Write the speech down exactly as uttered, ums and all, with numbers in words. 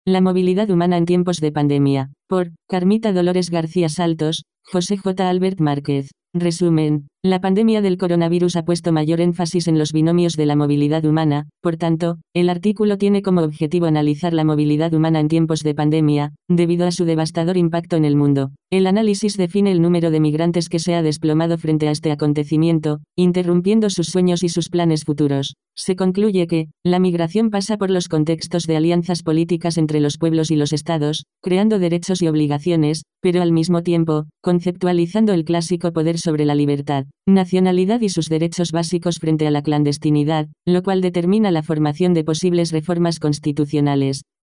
La movilidad humana en tiempos de pandemia. Por Carmita Dolores García Saltos, José J. Albert Márquez. Resumen. La pandemia del coronavirus ha puesto mayor énfasis en los binomios de la movilidad humana, por tanto, el artículo tiene como objetivo analizar la movilidad humana en tiempos de pandemia, debido a su devastador impacto en el mundo. El análisis define el número de migrantes que se ha desplomado frente a este acontecimiento, interrumpiendo sus sueños y sus planes futuros. Se concluye que, la migración pasa por los contextos de alianzas políticas entre los pueblos y los estados, creando derechos y obligaciones, pero al mismo tiempo, conceptualizando el clásico poder sobre la libertad, nacionalidad y sus derechos básicos frente a la clandestinidad, lo cual determina la formación de posibles reformas constitucionales.